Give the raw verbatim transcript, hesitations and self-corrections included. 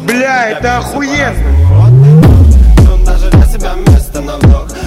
Бля, это охуенно. Даже для себя место на вдох.